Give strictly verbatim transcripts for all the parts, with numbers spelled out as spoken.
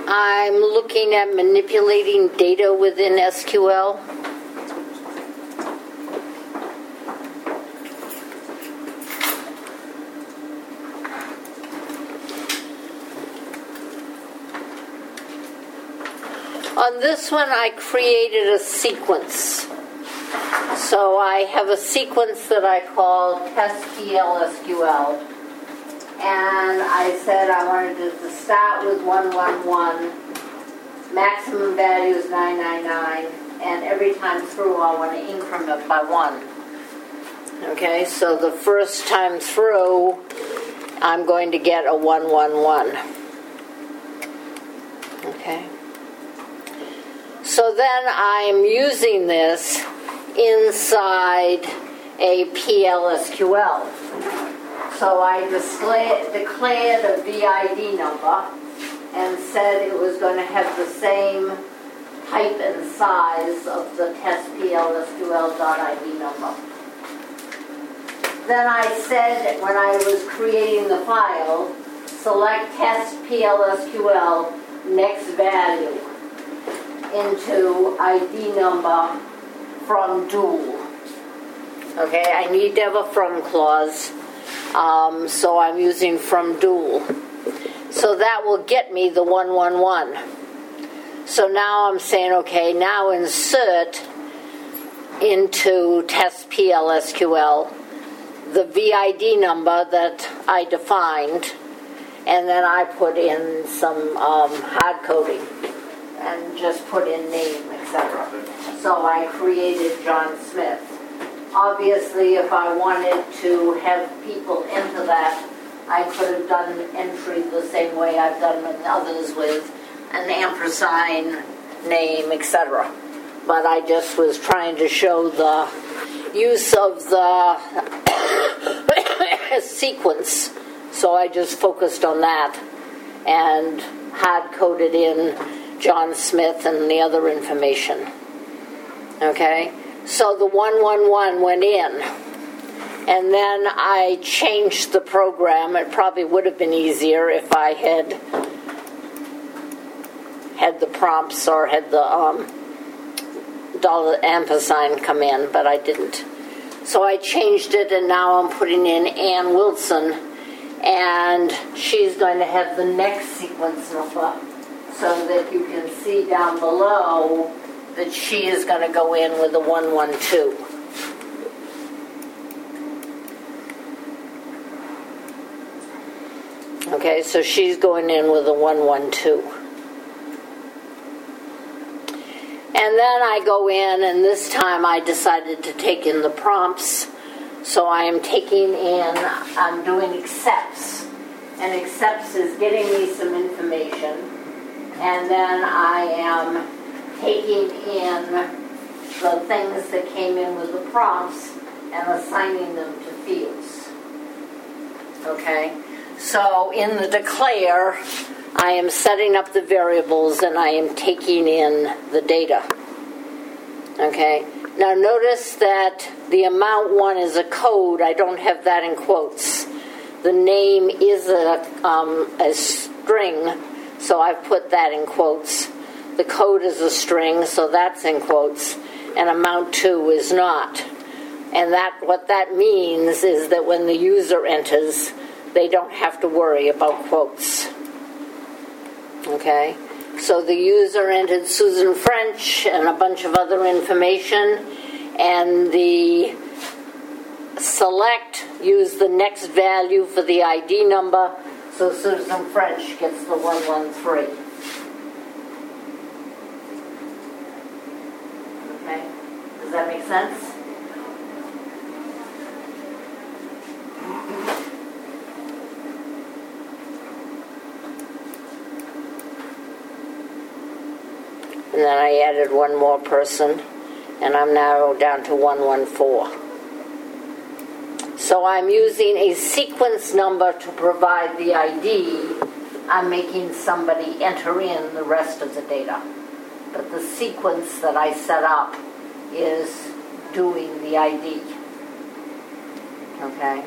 I'm looking at manipulating data within S Q L. On this one, I created a sequence. So I have a sequence that I call test P L S Q L. And I said I wanted to, to start with one one one, maximum value is nine nine nine, and every time through I want to increment by one. Okay, so the first time through, I'm going to get a one one one. Okay. So then I'm using this inside a P L S Q L. So I display, declared a V I D number and said it was going to have the same type and size of the test P L S Q L.id number. Then I said, when I was creating the file, select test P L S Q L next value into I D number from dual. Okay, I need to have a from clause, um, so I'm using from dual. So that will get me the one one one. So now I'm saying, okay, now insert into test P L S Q L the V I D number that I defined, and then I put in some um, hard coding and just put in name, et cetera. So I created John Smith. Obviously, if I wanted to have people enter that, I could have done entry the same way I've done with others with an ampersand, name, et cetera. But I just was trying to show the use of the sequence. So I just focused on that and hard-coded in John Smith and the other information. Okay? So the one one one went in. And then I changed the program. It probably would have been easier if I had had the prompts or had the um, dollar ampersand come in, but I didn't. So I changed it, and now I'm putting in Ann Wilson, and she's going to have the next sequence number so that you can see down below that she is going to go in with a one one two. Okay, so she's going in with a one one two. And then I go in, and this time I decided to take in the prompts. So I am taking in, I'm doing accepts. And accepts is getting me some information. And then I am taking in the things that came in with the prompts and assigning them to fields. Okay? So in the declare, I am setting up the variables and I am taking in the data. Okay? Now notice that the amount one is a code. I don't have that in quotes. The name is a, um, a string, so I've put that in quotes. The code is a string, so that's in quotes. And amount two is not. And that what that means is that when the user enters, they don't have to worry about quotes. Okay? So the user entered Susan French and a bunch of other information, and the select used the next value for the I D number, so Susan French gets the one one three. Okay? Does that make sense? And then I added one more person, and I'm now down to one one four. So I'm using a sequence number to provide the I D. I'm making somebody enter in the rest of the data. But the sequence that I set up is doing the I D. Okay?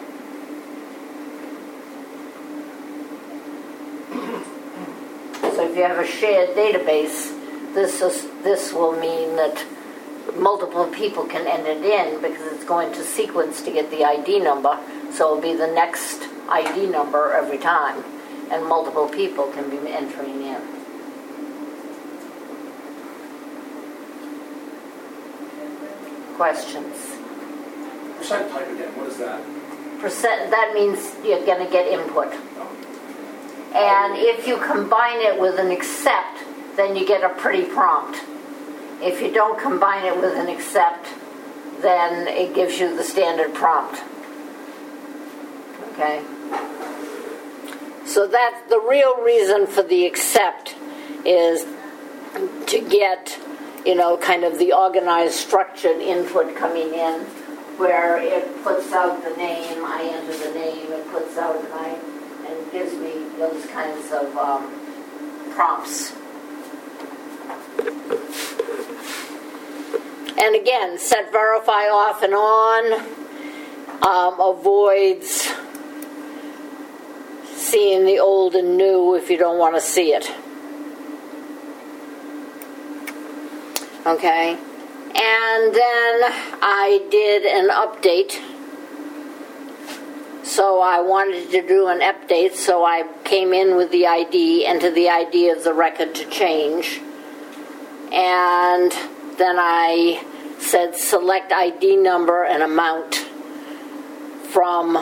So if you have a shared database, this is, this will mean that multiple people can enter it in because it's going to sequence to get the I D number. So it'll be the next I D number every time, and multiple people can be entering in. Questions? Percent type again, what is that? Percent, that means you're going to get input. And if you combine it with an accept, then you get a pretty prompt. If you don't combine it with an accept, then it gives you the standard prompt. Okay? So that's the real reason for the accept, is to get, you know, kind of the organized, structured input coming in, where it puts out the name, I enter the name, it puts out my, and gives me those kinds of um, prompts. And again, set verify off and on um, avoids seeing the old and new if you don't want to see it. Okay, and then I did an update. So I wanted to do an update, so I came in with the I D, entered the I D of the record to change, and then I said select I D number and amount from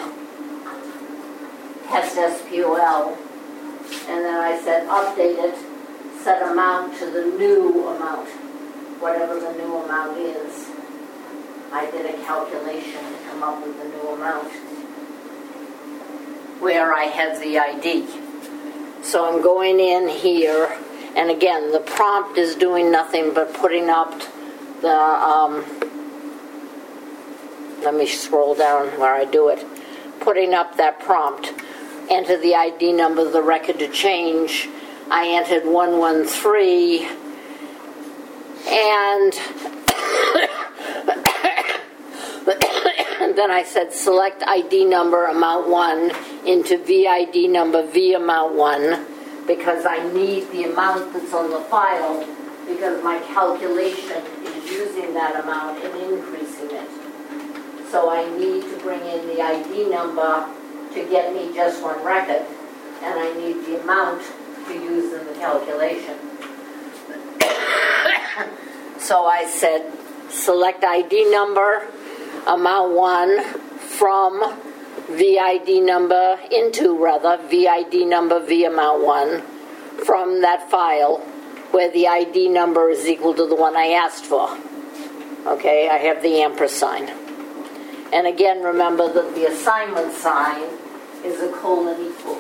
test S Q L, and then I said update it, set amount to the new amount, whatever the new amount is. I did a calculation to come up with the new amount where I have the I D. So I'm going in here, and again, the prompt is doing nothing but putting up the, um, let me scroll down where I do it, putting up that prompt. Enter the I D number of the record to change. I entered one one three, and then I said select I D number amount one into V I D number V amount one, because I need the amount that's on the file, because my calculation is using that amount and increasing it. So I need to bring in the I D number to get me just one record, and I need the amount to use in the calculation. So I said select I D number amount one from V I D number into rather V I D number V amount one from that file where the I D number is equal to the one I asked for. Okay, I have the ampersand. And again, remember that the assignment sign is a colon equal.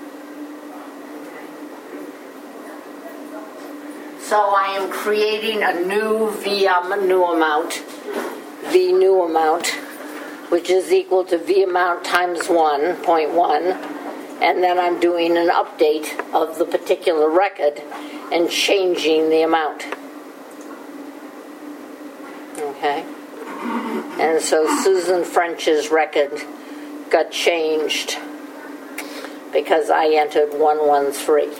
So I am creating a new V um, new amount, V new amount, which is equal to V amount times one point one, and then I'm doing an update of the particular record and changing the amount. Okay? And so Susan French's record got changed because I entered one one three.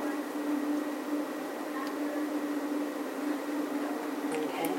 Okay.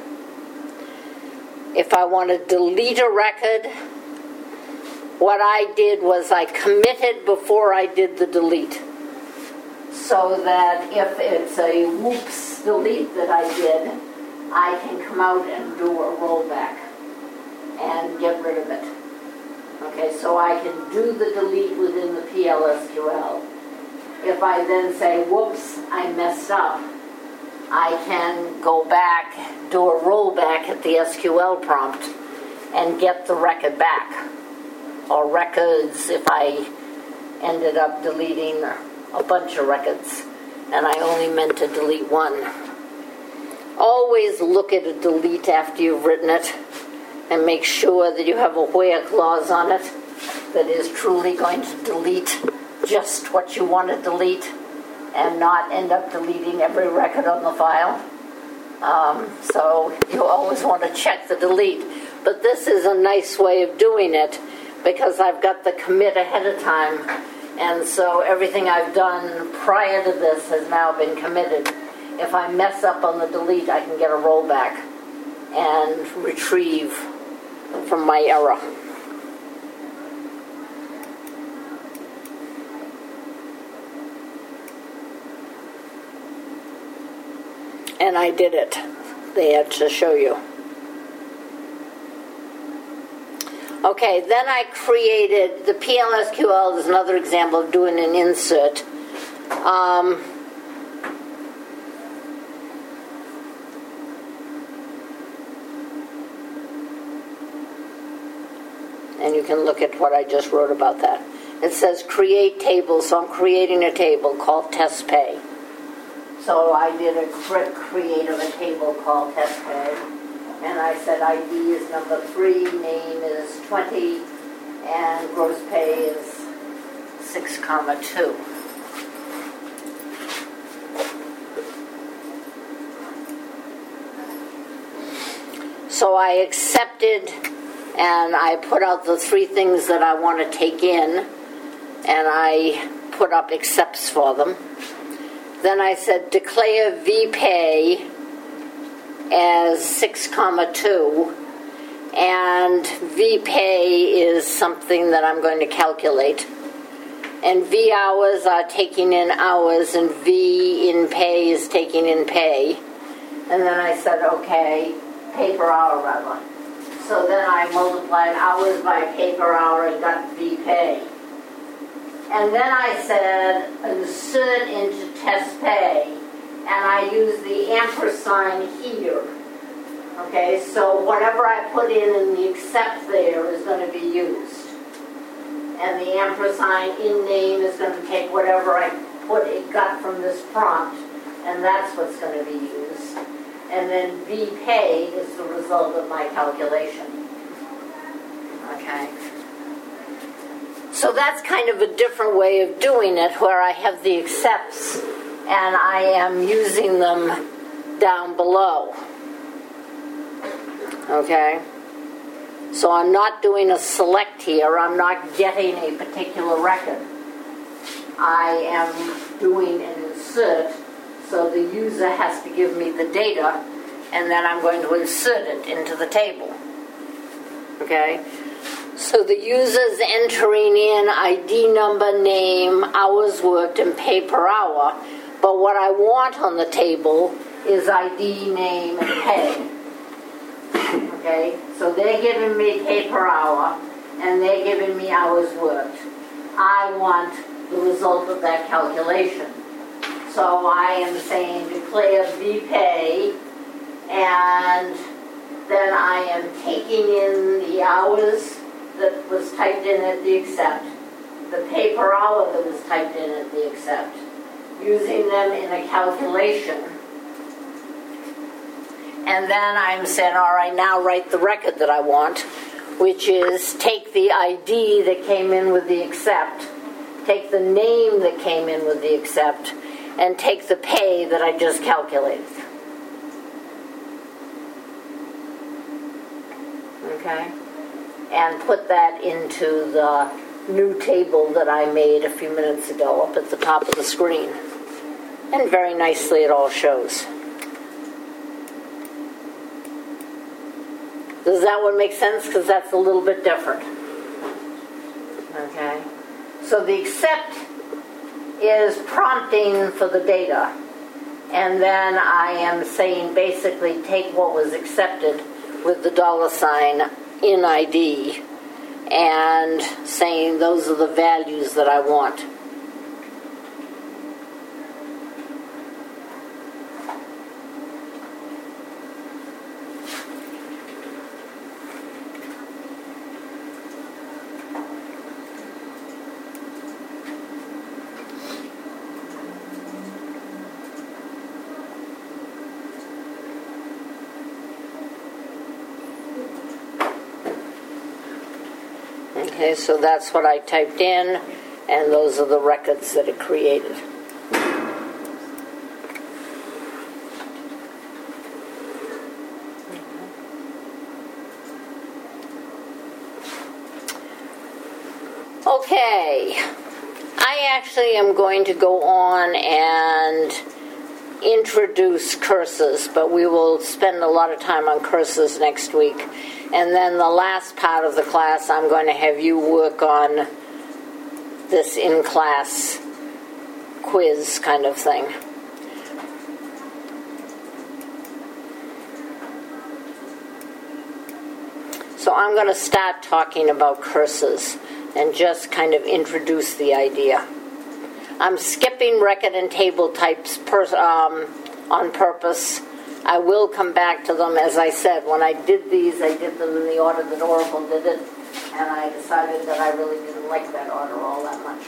If I want to delete a record, what I did was I committed before I did the delete. So that if it's a whoops delete that I did, I can come out and do a rollback and get rid of it. Okay, so I can do the delete within the P L S Q L. If I then say, whoops, I messed up, I can go back, do a rollback at the S Q L prompt and get the record back. Or records if I ended up deleting a bunch of records and I only meant to delete one. Always look at a delete after you've written it and make sure that you have a where clause on it that is truly going to delete just what you want to delete and not end up deleting every record on the file. Um, so you always want to check the delete. But this is a nice way of doing it because I've got the commit ahead of time And so everything I've done prior to this has now been committed. If I mess up on the delete, I can get a rollback and retrieve from my error. And I did it. They had to show you. Okay, then I created, the P L S Q L is another example of doing an insert. Um, and you can look at what I just wrote about that. It says create table, so I'm creating a table called test pay. So I did a cre- create of a table called test pay. And I said I D is number three, name is twenty, and gross pay is six comma two. So I accepted, and I put out the three things that I want to take in, and I put up accepts for them. Then I said declare V pay as six comma two, and V pay is something that I'm going to calculate, and V hours are taking in hours, and V in pay is taking in pay. And then I said okay, pay per hour rather. So then I multiplied hours by pay per hour and got V pay. And then I said insert into test pay, and I use the ampersand here. Okay, so whatever I put in in the accept there is going to be used. And the ampersand in name is going to take whatever I put it got from this prompt, and that's what's going to be used. And then V pay is the result of my calculation. Okay. So that's kind of a different way of doing it, where I have the accepts and I am using them down below. Okay? So I'm not doing a select here. I'm not getting a particular record. I am doing an insert, so the user has to give me the data, and then I'm going to insert it into the table. Okay? So the user's entering in I D number, name, hours worked, and pay per hour. But what I want on the table is I D, name, and pay. Okay? So they're giving me pay per hour, and they're giving me hours worked. I want the result of that calculation. So I am saying declare V pay, and then I am taking in the hours that was typed in at the accept, the pay per hour that was typed in at the accept, using them in a calculation. And then I'm saying, all right, now write the record that I want, which is take the I D that came in with the accept, take the name that came in with the accept, and take the pay that I just calculated. Okay? And put that into the new table that I made a few minutes ago up at the top of the screen. And very nicely it all shows. Does that one make sense? Because that's a little bit different. Okay? So the accept is prompting for the data. And then I am saying basically take what was accepted with the dollar sign in I D and saying those are the values that I want. Okay, so that's what I typed in, and those are the records that it created. Okay, I I actually am going to go on and introduce cursors, but we will spend a lot of time on cursors next week. And then the last part of the class, I'm going to have you work on this in-class quiz kind of thing. So I'm going to start talking about cursors and just kind of introduce the idea. I'm skipping record and table types per, um, on purpose. I will come back to them. As I said, when I did these, I did them in the order that Oracle did it, and I decided that I really didn't like that order all that much.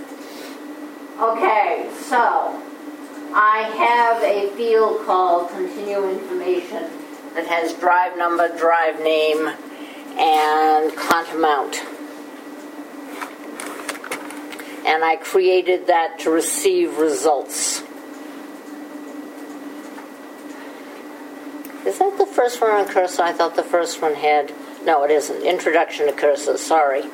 Okay, so I have a field called Continue Information that has drive number, drive name, and cont amount. And I created that to receive results. Is that the first one on cursor? I thought the first one had... No, it isn't. Introduction to cursors, sorry.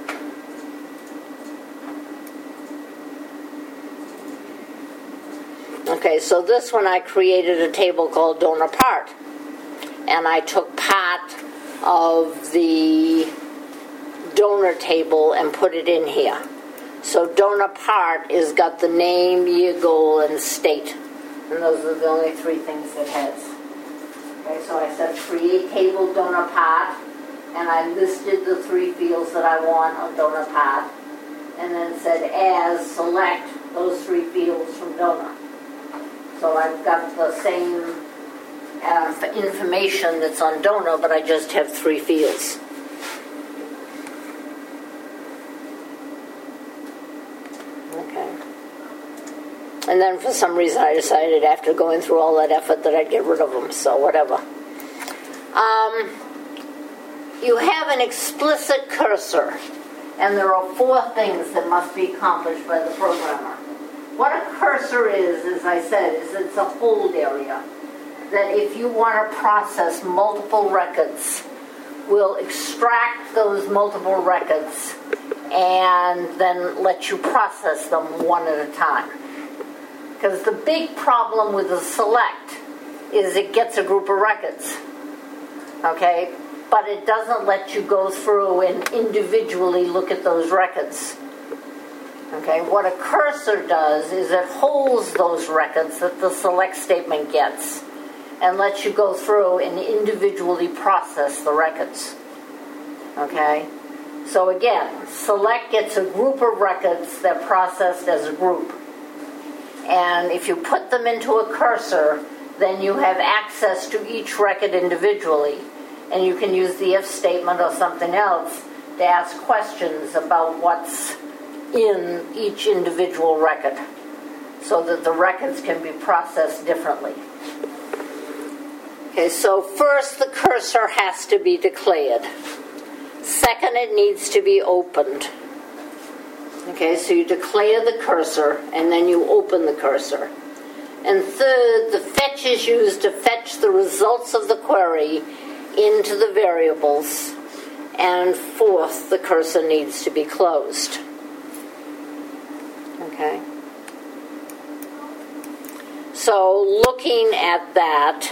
Okay, so this one I created a table called donor part. And I took part of the donor table and put it in here. So donor part is got the name, year, goal, and state. And those are the only three things it has. Okay, so I said create table donor part, and I listed the three fields that I want on donor part, and then said as select those three fields from donor. So I've got the same uh, information that's on donor, but I just have three fields. And then for some reason I decided after going through all that effort that I'd get rid of them, so whatever. Um, you have an explicit cursor, and there are four things that must be accomplished by the programmer. What a cursor is, as I said, is it's a hold area that if you want to process multiple records, will extract those multiple records and then let you process them one at a time. Because the big problem with the select is it gets a group of records, okay? But it doesn't let you go through and individually look at those records, okay? What a cursor does is it holds those records that the select statement gets and lets you go through and individually process the records, okay? So again, select gets a group of records that are processed as a group. And if you put them into a cursor, then you have access to each record individually. And you can use the if statement or something else to ask questions about what's in each individual record so that the records can be processed differently. Okay, so first the cursor has to be declared. Second, it needs to be opened. Okay, so you declare the cursor, and then you open the cursor. And third, the fetch is used to fetch the results of the query into the variables. And fourth, the cursor needs to be closed. Okay. So looking at that,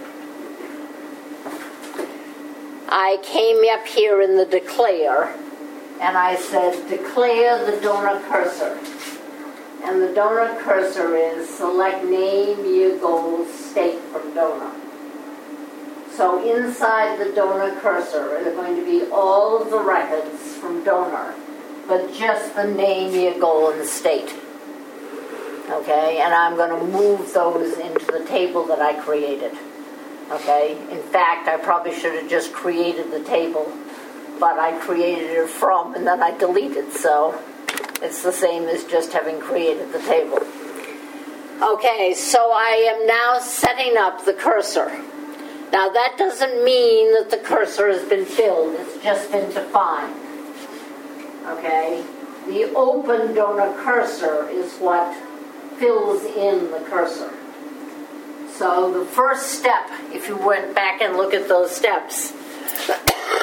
I came up here in the declare, and I said, declare the donor cursor. And the donor cursor is select name, year, goal, state from donor. So inside the donor cursor are going to be all of the records from donor, but just the name, year, goal, and state. Okay, and I'm going to move those into the table that I created. Okay, in fact, I probably should have just created the table, but I created it from, and then I deleted, so it's the same as just having created the table. Okay, so I am now setting up the cursor. Now that doesn't mean that the cursor has been filled, it's just been defined. Okay, the open donor cursor is what fills in the cursor. So the first step, if you went back and look at those steps,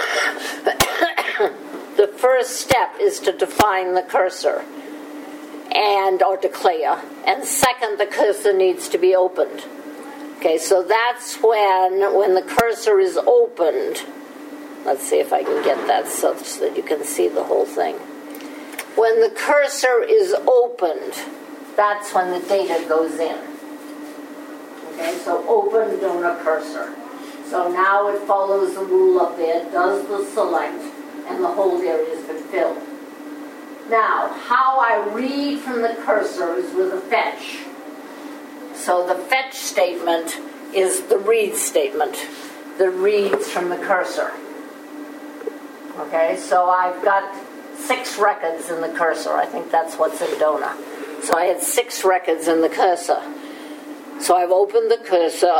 the first step is to define the cursor. and or declare. And second, the cursor needs to be opened. Okay, so that's when, when the cursor is opened. Let's see if I can get that so that you can see the whole thing. When the cursor is opened, that's when the data goes in. Okay, so open donor cursor. So now it follows the rule up there, does the select, and the hold area has been filled. Now, how I read from the cursor is with a fetch. So the fetch statement is the read statement that reads from the cursor. Okay, so I've got six records in the cursor. I think that's what's in donor. So I had six records in the cursor. So I've opened the cursor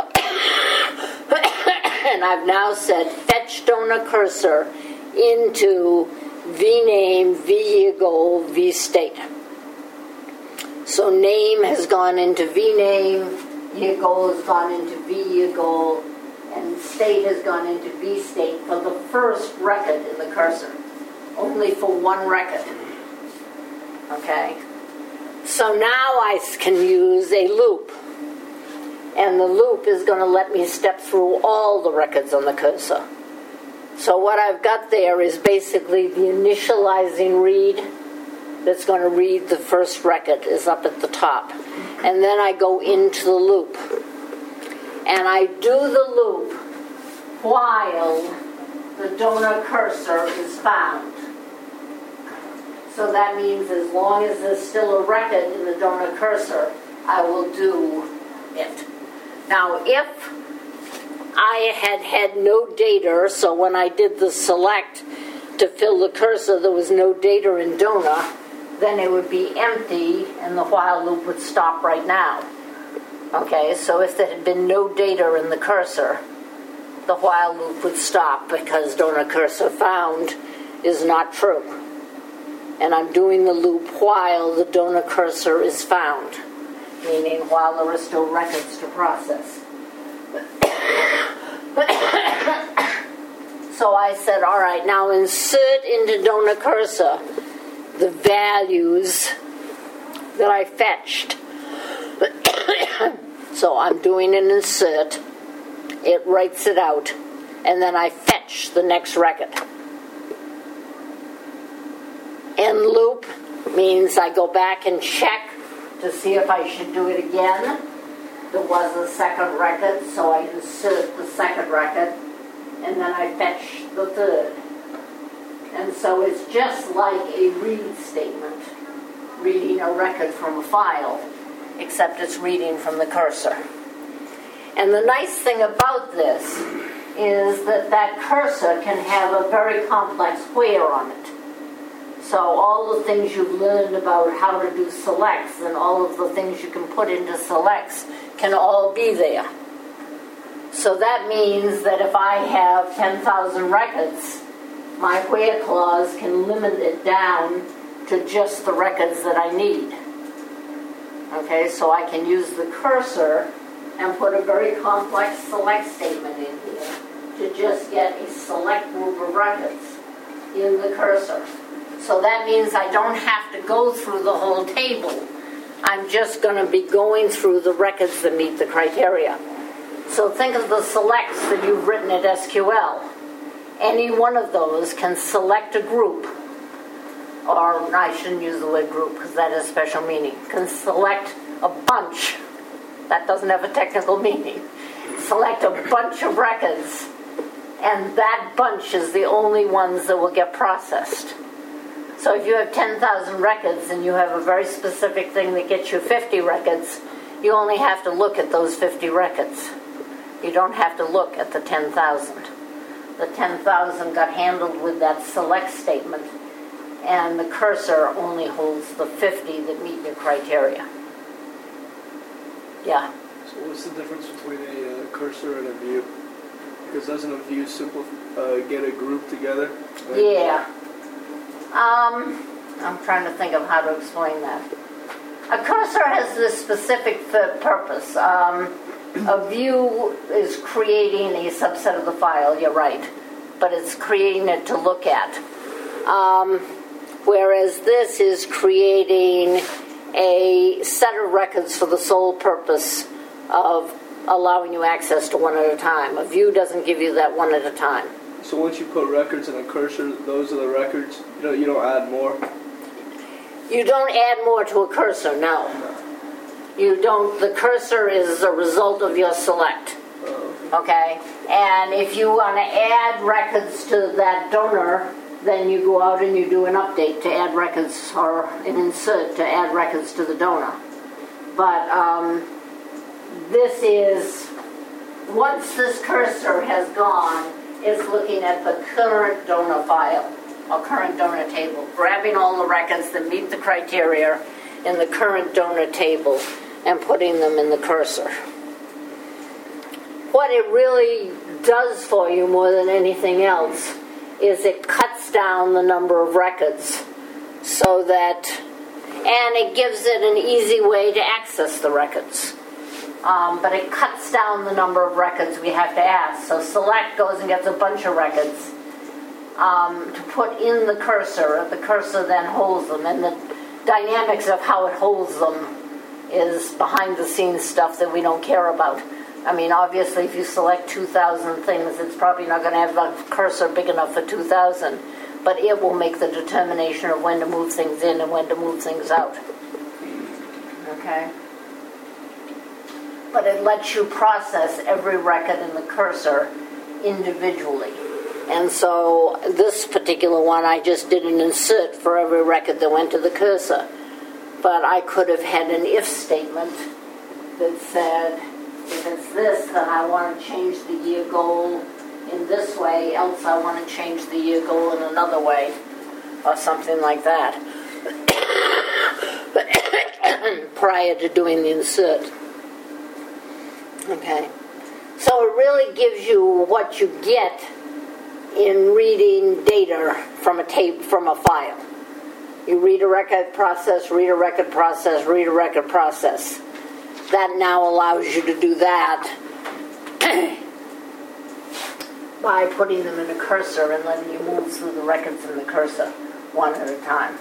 and I've now said fetch donor cursor into vname, vyeargoal, vstate. So name has gone into vname, yeargoal has gone into vyeargoal, and state has gone into vstate for the first record in the cursor. Only for one record. Okay? So now I can use a loop. And the loop is going to let me step through all the records on the cursor. So what I've got there is basically the initializing read that's going to read the first record is up at the top. And then I go into the loop. And I do the loop while the donor cursor is found. So that means as long as there's still a record in the donor cursor, I will do it. Now, if I had had no data, so when I did the select to fill the cursor, there was no data in donor, then it would be empty and the while loop would stop right now. Okay, so if there had been no data in the cursor, the while loop would stop because donor cursor found is not true. And I'm doing the loop while the donor cursor is found, meaning while there are still records to process. So I said, all right, now insert into donor cursor the values that I fetched. So I'm doing an insert, it writes it out, and then I fetch the next record. End loop means I go back and check to see if I should do it again. There was a second record, so I insert the second record, and then I fetch the third. And so it's just like a read statement, reading a record from a file, except it's reading from the cursor. And the nice thing about this is that that cursor can have a very complex where on it. So all the things you've learned about how to do selects and all of the things you can put into selects can all be there. So that means that if I have ten thousand records, my where clause can limit it down to just the records that I need. Okay, so I can use the cursor and put a very complex select statement in here to just get a select group of records in the cursor. So that means I don't have to go through the whole table. I'm just going to be going through the records that meet the criteria. So think of the selects that you've written at S Q L. Any one of those can select a group, or I shouldn't use the word group because that has special meaning, can select a bunch. That doesn't have a technical meaning. Select a bunch of records, and that bunch is the only ones that will get processed. So if you have ten thousand records and you have a very specific thing that gets you fifty records, you only have to look at those fifty records. You don't have to look at the ten thousand. The ten thousand got handled with that select statement, and the cursor only holds the fifty that meet your criteria. Yeah? So what's the difference between a uh, cursor and a view? Because doesn't a view simple uh, get a group together? Right? Yeah. Um, I'm trying to think of how to explain that. A cursor has this specific purpose. Um, a view is creating a subset of the file, you're right, but it's creating it to look at. Um, whereas this is creating a set of records for the sole purpose of allowing you access to one at a time. A view doesn't give you that one at a time. So once you put records in a cursor, those are the records? You don't, you don't add more? You don't add more to a cursor, no. You don't, the cursor is a result of your select. Okay? And if you want to add records to that donor, then you go out and you do an update to add records, or an insert to add records to the donor. But um, this is, once this cursor has gone, it's looking at the current donor file, or current donor table, grabbing all the records that meet the criteria in the current donor table and putting them in the cursor. What it really does for you more than anything else is it cuts down the number of records so that, and it gives it an easy way to access the records. Um, but it cuts down the number of records we have to ask. So select goes and gets a bunch of records um, to put in the cursor. The cursor then holds them, and the dynamics of how it holds them is behind the scenes stuff that we don't care about. I mean, obviously, if you select two thousand things, it's probably not going to have a cursor big enough for two thousand, but it will make the determination of when to move things in and when to move things out. Okay? But it lets you process every record in the cursor individually. And so this particular one, I just did an insert for every record that went to the cursor. But I could have had an if statement that said, if it's this, then I want to change the year goal in this way, else I want to change the year goal in another way, or something like that, prior to doing the insert. Okay, so it really gives you what you get in reading data from a tape, from a file. You read a record, process, read a record, process, read a record, process. That now allows you to do that by putting them in a cursor and letting you move through the records in the cursor one at a time.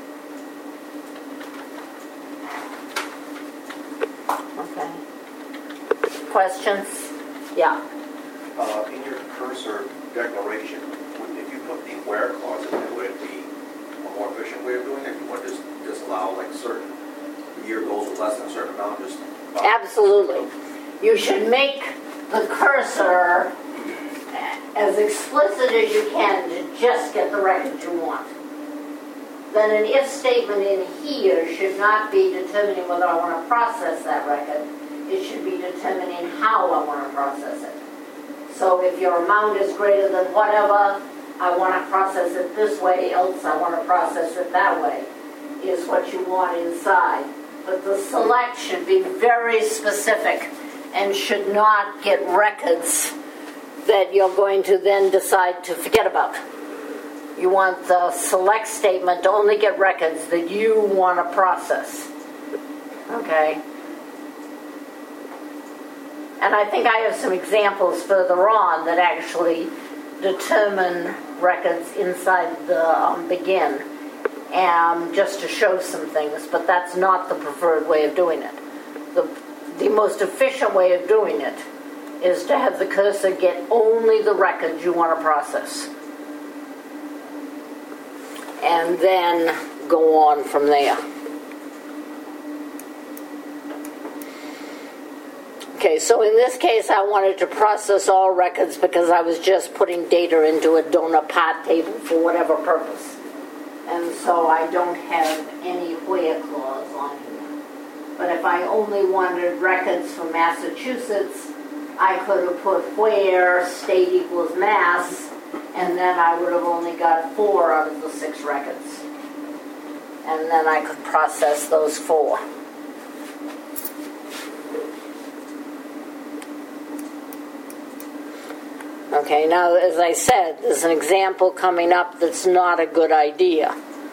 Okay. Questions? Yeah. Uh, in your cursor declaration, if you put the where clause in there, would it be a more efficient way of doing it? You want to just disallow like certain year goals with less than a certain amount? Just Absolutely. You should make the cursor as explicit as you can to just get the record you want. Then an if statement in here should not be determining whether I want to process that record. It should be determining how I want to process it. So if your amount is greater than whatever, I want to process it this way, else I want to process it that way, is what you want inside. But the select should be very specific and should not get records that you're going to then decide to forget about. You want the select statement to only get records that you want to process. Okay? And I think I have some examples further on that actually determine records inside the um, begin, um, just to show some things, but that's not the preferred way of doing it. The, the most efficient way of doing it is to have the cursor get only the records you want to process. And then go on from there. Okay, so in this case I wanted to process all records because I was just putting data into a donor part table for whatever purpose. And so I don't have any where clause on here. But if I only wanted records from Massachusetts, I could have put where state equals Mass, and then I would have only got four out of the six records. And then I could process those four. Okay, now as I said, there's an example coming up that's not a good idea.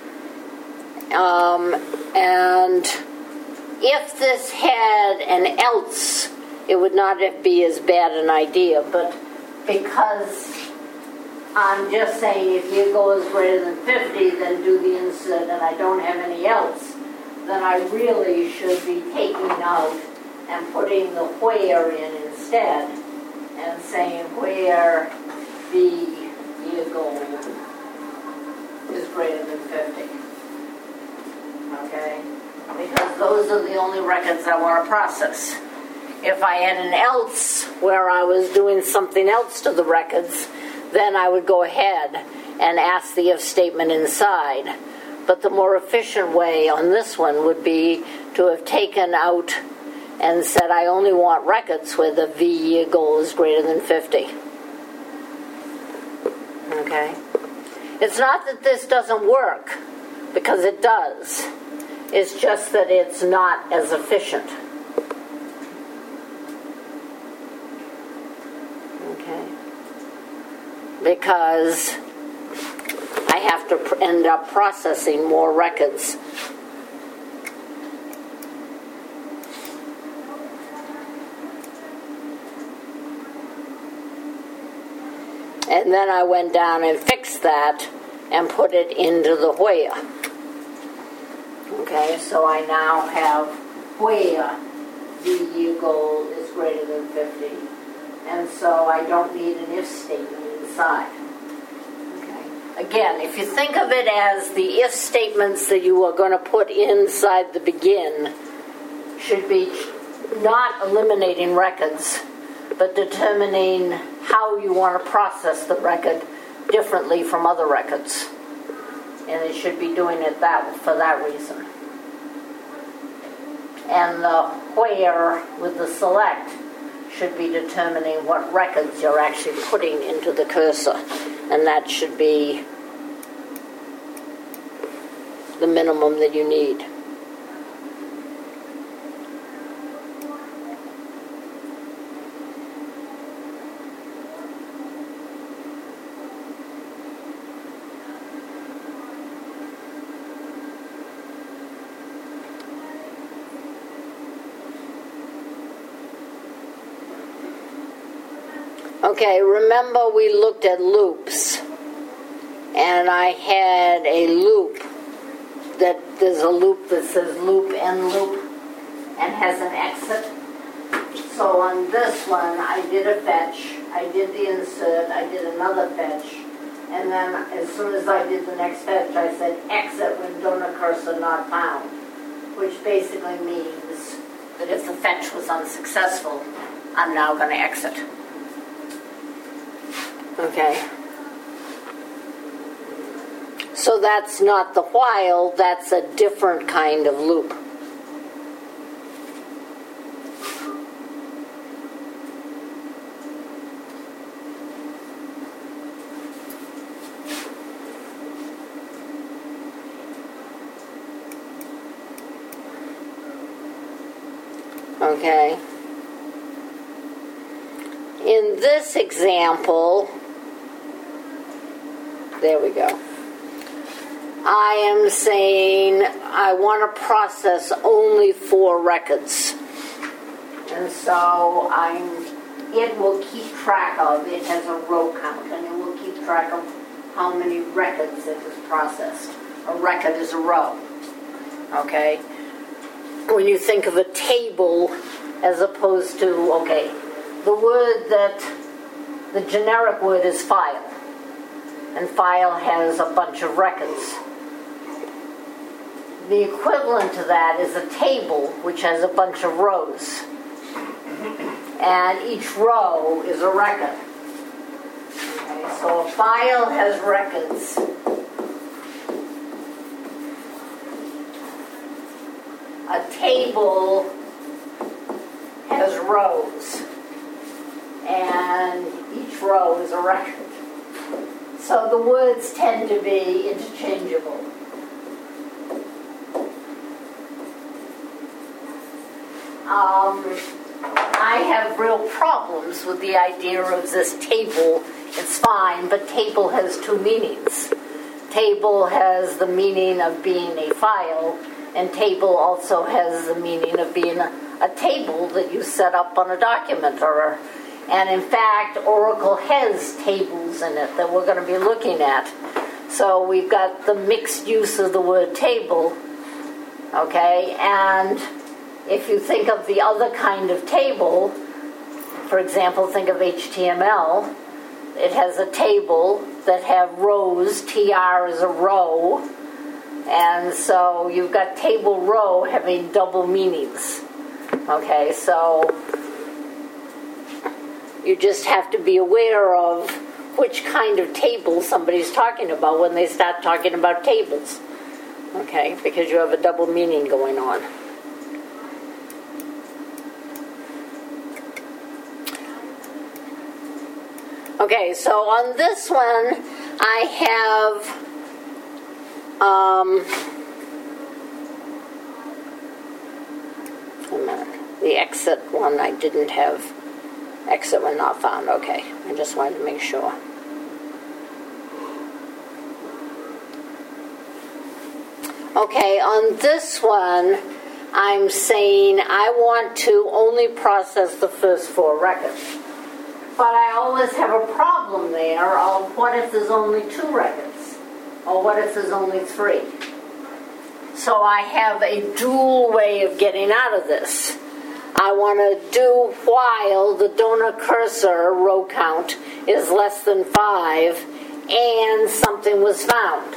Um, and if this had an else, it would not be as bad an idea, but because I'm just saying if your goal is greater than fifty, then do the insert, and I don't have any else, then I really should be taking out and putting the where in instead and saying where the year goal is greater than fifty. Okay? Because those are the only records I want to process. If I had an else where I was doing something else to the records, then I would go ahead and ask the if statement inside. But the more efficient way on this one would be to have taken out and said I only want records where the V year goal is greater than fifty. Okay? It's not that this doesn't work, because it does. It's just that it's not as efficient. Okay? Because I have to pr- end up processing more records. And then I went down and fixed that and put it into the where. Okay, so I now have where the year goal is greater than fifty. And so I don't need an if statement inside. Okay. Again, if you think of it as the if statements that you are going to put inside the begin should be not eliminating records, but determining how you want to process the record differently from other records. And it should be doing it that for that reason. And the where with the select should be determining what records you're actually putting into the cursor. And that should be the minimum that you need. Okay, remember we looked at loops, and I had a loop that there's a loop that says loop end loop and has an exit. So on this one, I did a fetch, I did the insert, I did another fetch, and then as soon as I did the next fetch, I said exit when donor cursor not found, which basically means that if the fetch was unsuccessful, I'm now going to exit. Okay. So that's not the while, that's a different kind of loop. Okay. In this example, there we go. I am saying I want to process only four records. And so I'm, it will keep track of, it has a row count, and it will keep track of how many records it has processed. A record is a row. Okay? When you think of a table as opposed to, okay, the word that, the generic word is file. And file has a bunch of records. The equivalent to that is a table, which has a bunch of rows. And each row is a record. Okay, so a file has records. A table has rows. And each row is a record. So the words tend to be interchangeable. Um, I have real problems with the idea of this table. It's fine, but table has two meanings. Table has the meaning of being a file, and table also has the meaning of being a, a table that you set up on a document or a And in fact, Oracle has tables in it that we're going to be looking at. So we've got the mixed use of the word table Okay, and if you think of the other kind of table, for example, think of H T M L, it has a table that have rows, T R is a row, and so you've got table row having double meanings. Okay, so you just have to be aware of which kind of table somebody's talking about when they start talking about tables. Okay, because you have a double meaning going on. Okay, so on this one, I have, um, a minute, the exit one I didn't have, exit one not found, okay, I just wanted to make sure. Okay, on this one, I'm saying I want to only process the first four records. But I always have a problem there of what if there's only two records? Or what if there's only three? So I have a dual way of getting out of this. I want to do while the donor cursor row count is less than five and something was found.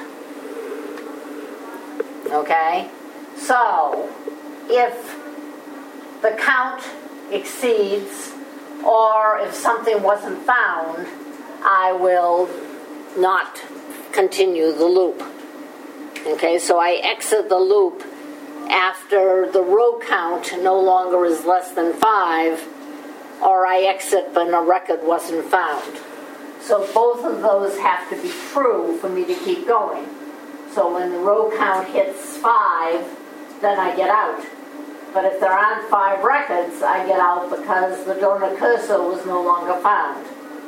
Okay? So, if the count exceeds, or if something wasn't found, I will not continue the loop. Okay, so I exit the loop after the row count no longer is less than five, or I exit when a record wasn't found. So both of those have to be true for me to keep going. So when the row count hits five, then I get out. But if there aren't five records, I get out because the donor cursor was no longer found.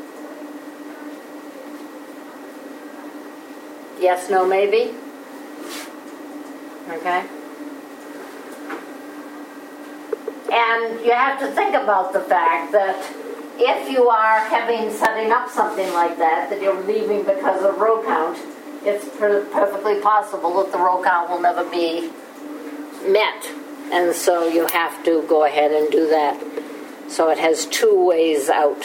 Yes, no, maybe? Okay. And you have to think about the fact that if you are having setting up something like that, that you're leaving because of row count, it's per- perfectly possible that the row count will never be met. And so you have to go ahead and do that. So it has two ways out.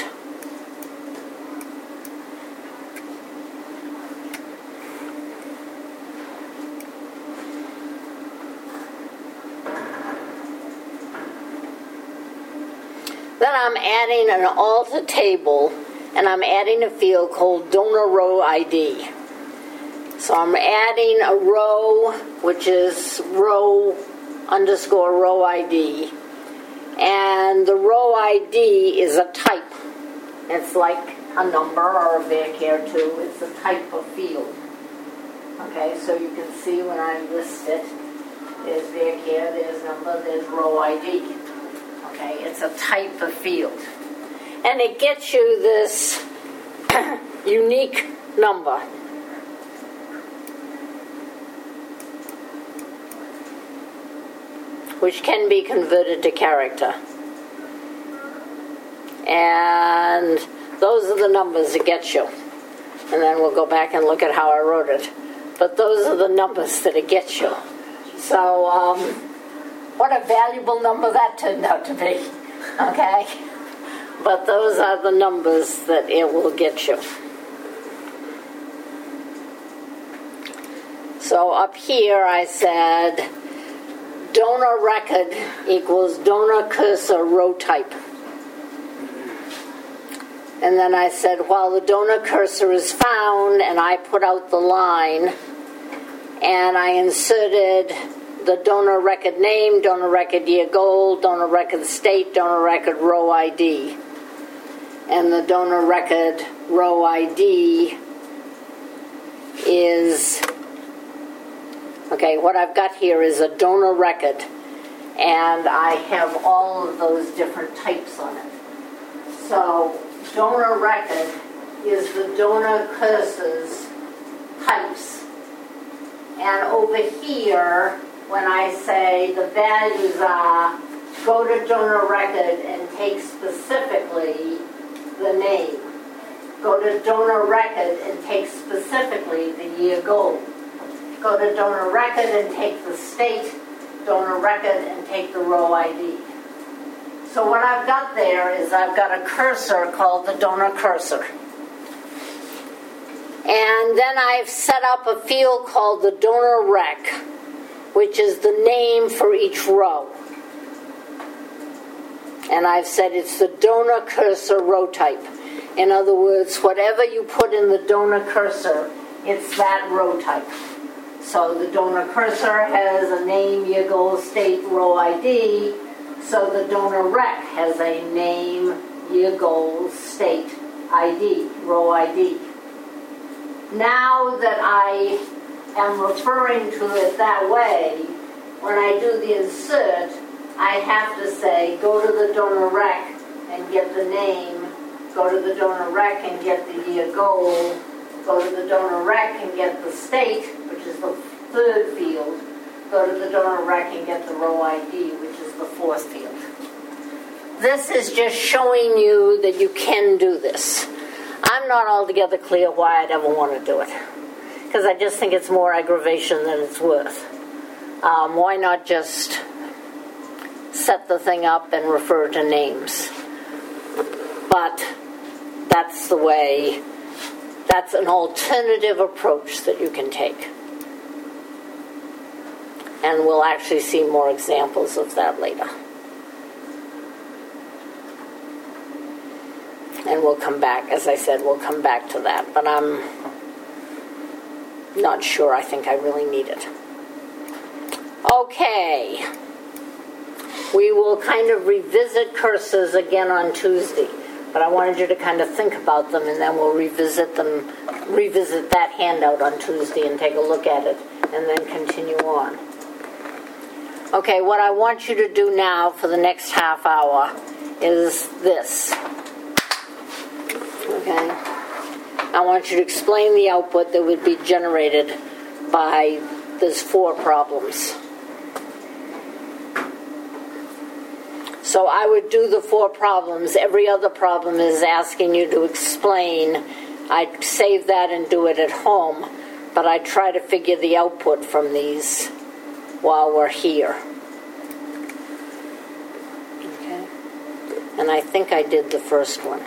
Then I'm adding an alter table, and I'm adding a field called donor row I D. So I'm adding a row, which is row underscore row I D. And the row I D is a type. It's like a number or a varchar too. It's a type of field. Okay, so you can see when I list it, there's varchar, there's number, there's row I D. Okay, it's a type of field. And it gets you this unique number. Which can be converted to character. And those are the numbers it gets you. And then we'll go back and look at how I wrote it. But those are the numbers that it gets you. So, um, what a valuable number that turned out to be. Okay? But those are the numbers that it will get you. So up here I said donor record equals donor cursor row type. And then I said, while the donor cursor is found, and I put out the line, and I inserted the donor record name, donor record year goal, donor record state, donor record row I D. And the donor record row I D is, okay, what I've got here is a donor record, and I have all of those different types on it. So donor record is the donor cursor's types. And over here, when I say the values are, go to donor record and take specifically the name. Go to donor record and take specifically the year goal. Go to donor record and take the state, donor record and take the row I D. So what I've got there is I've got a cursor called the donor cursor. And then I've set up a field called the donor rec, which is the name for each row. And I've said it's the donor cursor row type. In other words, whatever you put in the donor cursor, it's that row type. So the donor cursor has a name, year, goal, state, row I D. So the donor rec has a name, year, goal, state, I D, row I D. Now that I am referring to it that way, when I do the insert, I have to say, go to the donor rec and get the name, go to the donor rec and get the year goal, go to the donor rec and get the state, which is the third field, go to the donor rec and get the row I D, which is the fourth field. This is just showing you that you can do this. I'm not altogether clear why I'd ever want to do it, because I just think it's more aggravation than it's worth. Um, why not just set the thing up and refer to names? But that's the way, that's an alternative approach that you can take. And we'll actually see more examples of that later. And we'll come back, as I said, we'll come back to that. But I'm not sure I think I really need it. Okay. We will kind of revisit cursors again on Tuesday. But I wanted you to kind of think about them, and then we'll revisit them, revisit that handout on Tuesday and take a look at it, and then continue on. Okay, what I want you to do now for the next half hour is this. Okay? I want you to explain the output that would be generated by these four problems. So I would do the four problems. Every other problem is asking you to explain. I'd save that and do it at home, but I try to figure the output from these while we're here. Okay. And I think I did the first one.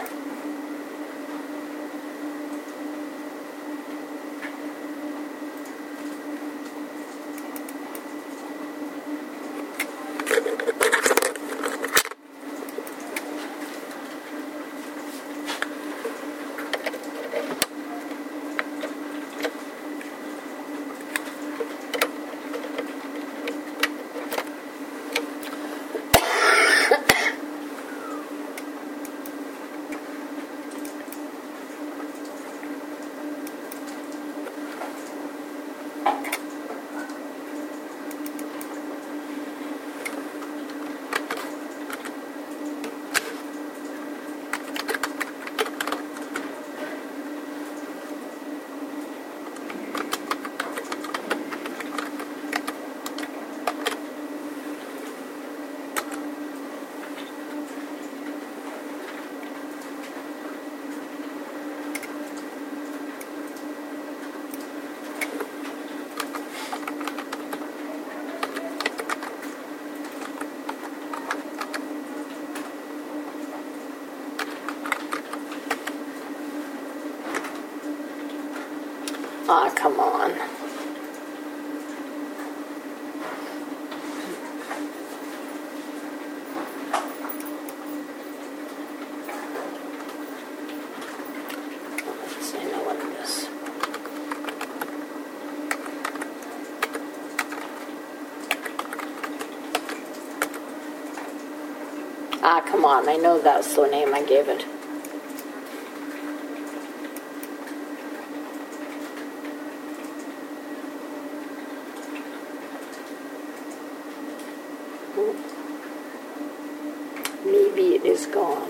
Ah, oh, come on. Let's see, I know what it is. Ah, come on. I know that's the name I gave it. Maybe it is gone.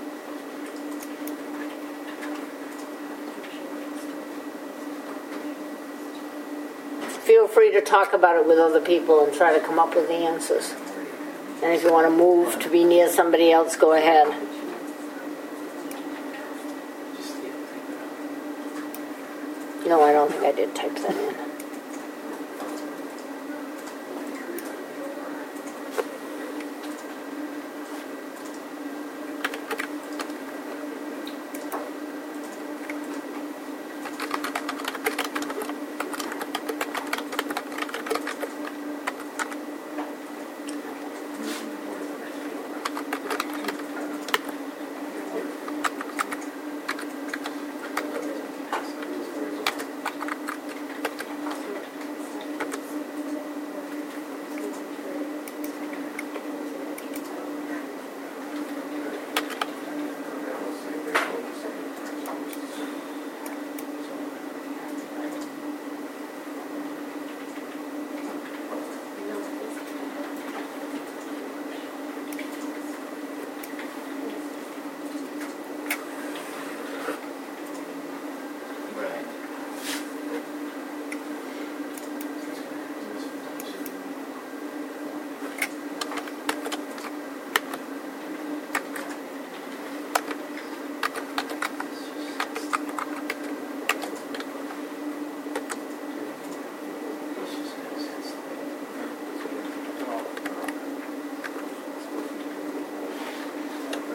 Feel free to talk about it with other people and try to come up with the answers. And if you want to move to be near somebody else, go ahead. No, I don't think I did type that in.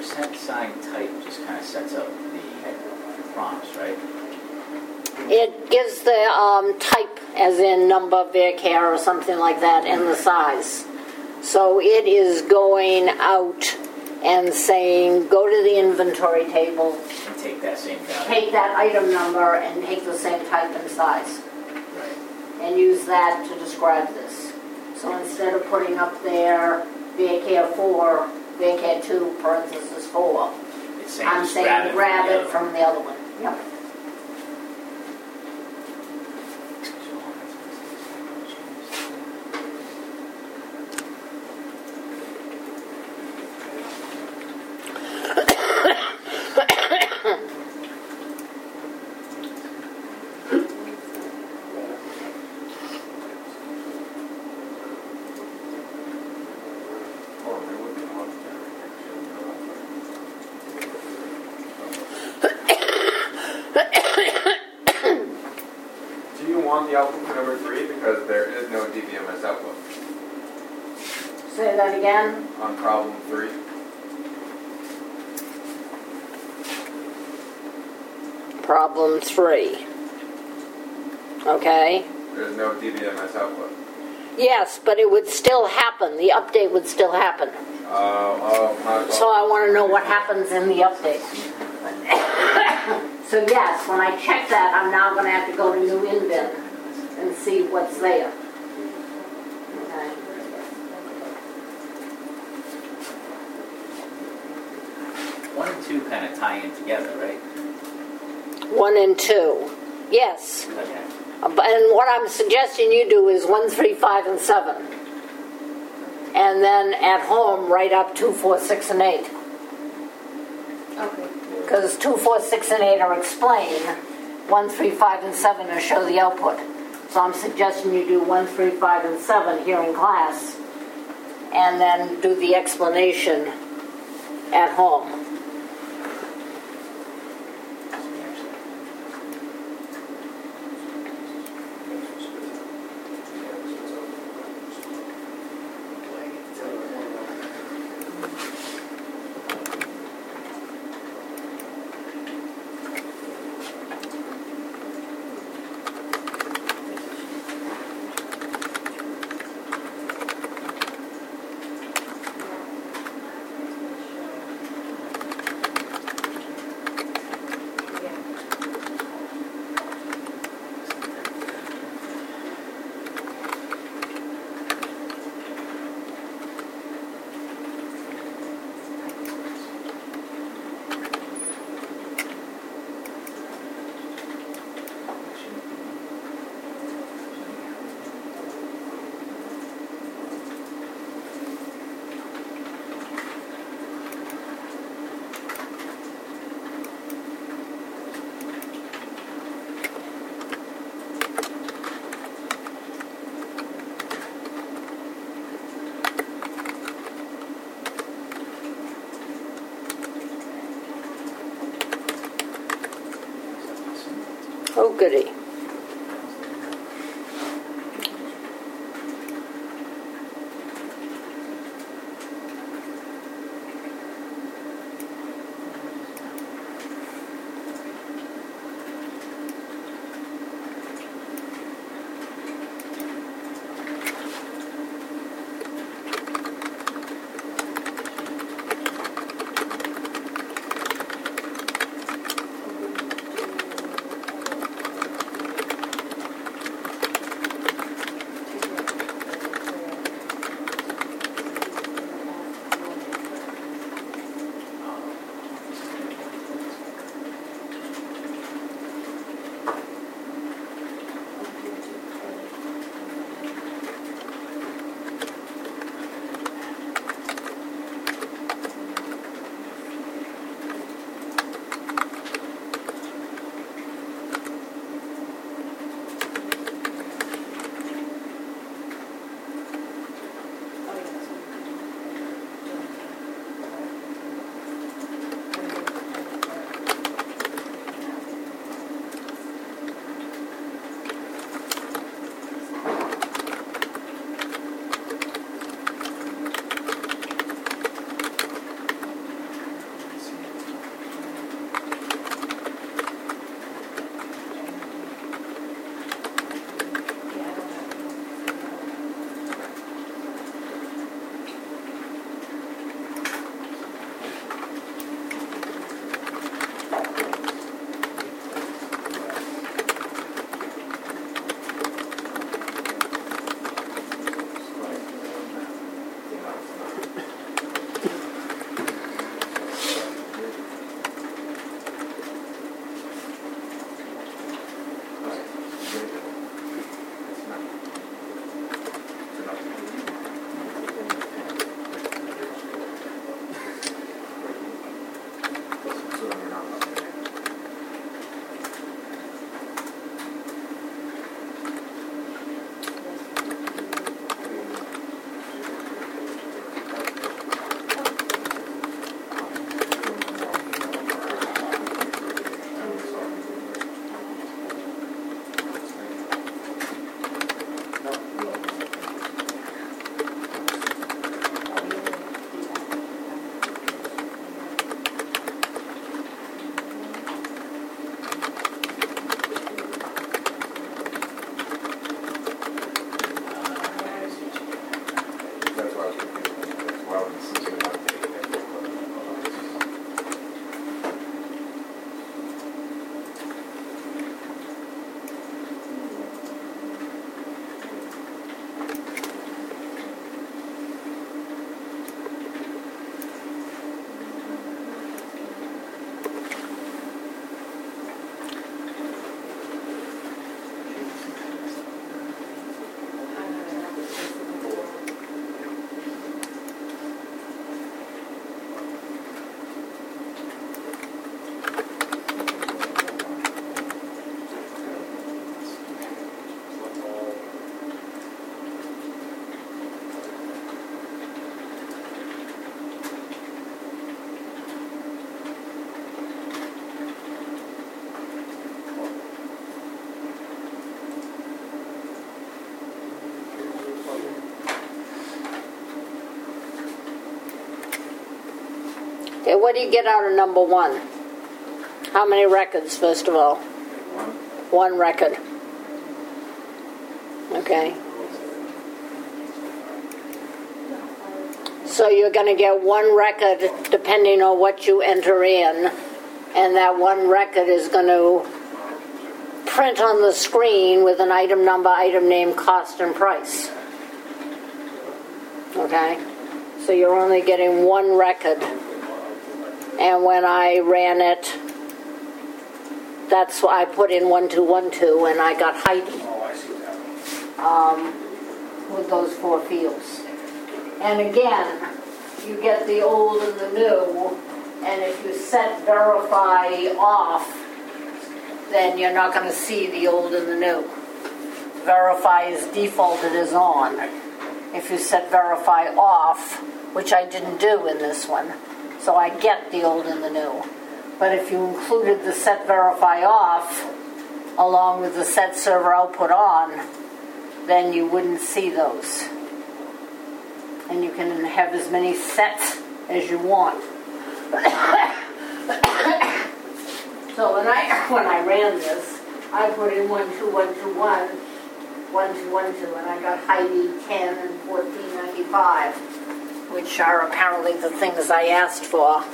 percent sign type just kind of sets up the prompts, right? It gives the um, type, as in number, Bear Care, or something like that, and the size. So it is going out and saying, go to the inventory table, And take that same value. take that item number, and take the same type and size, Right. and use that to describe this. So instead of putting up there, Bear Care four, Bear Care two, parenthesis four, It's saying I'm just saying grab the it other from the other one. Yep. Do you want the output for number three? Because there is no D B M S output Say that again. on problem three. Problem three. Okay? There's no D B M S output. Yes, but it would still happen. The update would still happen. Oh, oh, my So fault. I want to know what happens in the update. So yes, when I check that, I'm now going to have to go to new InBin and see what's there. Okay. One and two kind of tie in together, right? One and two. Yes. Okay. Uh, but- And what I'm suggesting you do is one, three, five, and seven. And then at home, write up two, four, six, and eight. Okay. Because two, four, six, and eight are explain. One, three, five, and seven are show the output. So I'm suggesting you do one, three, five, and seven here in class, and then do the explanation at home. Oh, goody. what do you get out of number one? How many records, first of all? One record. Okay. So you're going to get one record depending on what you enter in, and that one record is going to print on the screen with an item number, item name, cost, and price. Okay? So you're only getting one record. And when I ran it, that's why I put in one two one two, and I got Heidi Oh, I see that. um, with those four fields. And again, you get the old and the new, and if you set verify off, then you're not going to see the old and the new. Verify is defaulted as on. If you set verify off, which I didn't do in this one, so I get the old and the new. But if you included the set verify off along with the set server output on, then you wouldn't see those. And you can have as many sets as you want. So when I when I ran this, I put in one two one two one, one two one two, and I got Heidi ten and fourteen ninety five, which are apparently the things I asked for.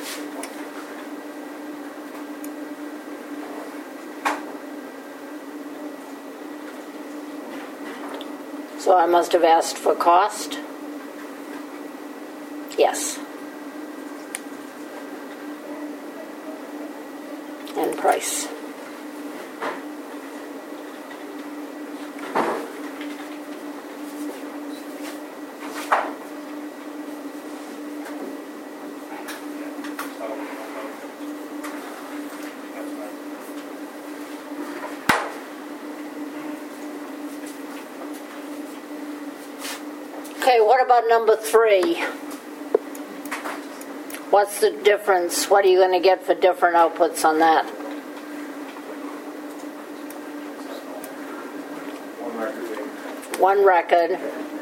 So I must have asked for cost. Yes. And price. Okay, what about number three? What's the difference? What are you going to get for different outputs on that? One record. One record.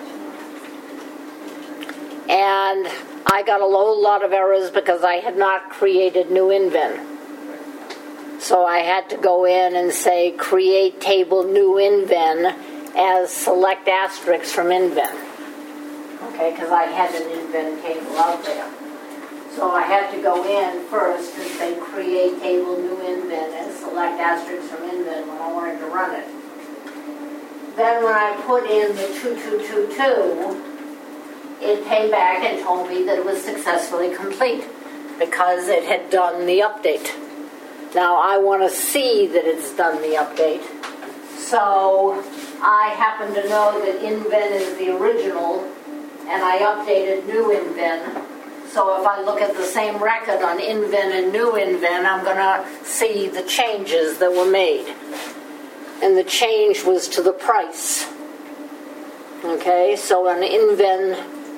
And I got a whole lot of errors because I had not created new InVen. So I had to go in and say create table new InVen as select asterisks from InVen. Okay, because I had an InVen table out there. So I had to go in first and say create table new InVen and select asterisks from InVen when I wanted to run it. Then when I put in the two two two two, it came back and told me that it was successfully complete because it had done the update. Now I want to see that it's done the update. So I happen to know that InVen is the original, and I updated new InVen. So if I look at the same record on InVen and new InVen, I'm going to see the changes that were made. And the change was to the price. Okay, so on InVen,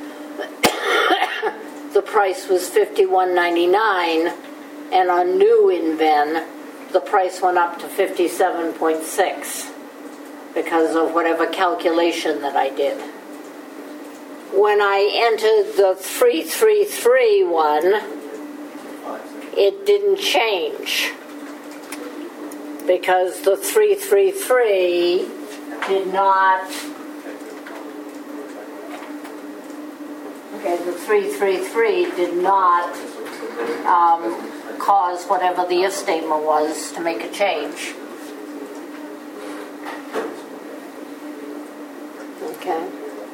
the price was fifty-one ninety-nine, and on new InVen, the price went up to fifty-seven point six because of whatever calculation that I did. When I entered the three three three one, it didn't change because the three three three did not, okay, the three three three did not um, cause whatever the if statement was to make a change. Okay.